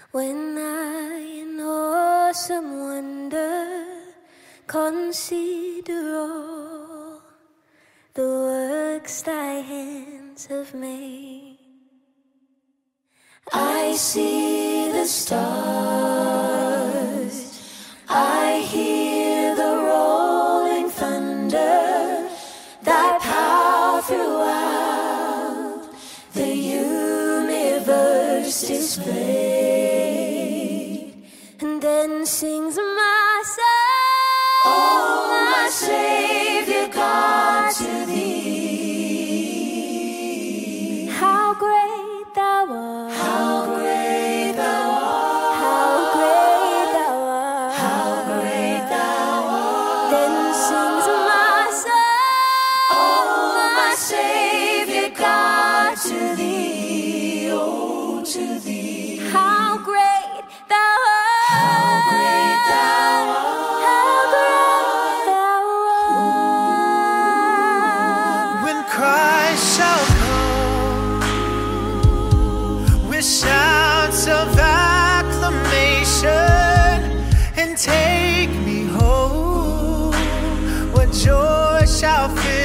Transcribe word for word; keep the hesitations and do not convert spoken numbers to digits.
When I in awesome wonder consider all the works thy hands have made, I see the stars, I hear the rolling thunder, thy power throughout the universe displayed. And then sings my soul, oh my Savior God, to thee. How great thou art, how great thou art, how great thou art, how great thou art. Then sings my soul, oh my Savior God, to thee, oh to thee. How great thou art, how great thou art, how great thou art. When Christ shall come with shouts of acclamation and take me home, what joy shall fill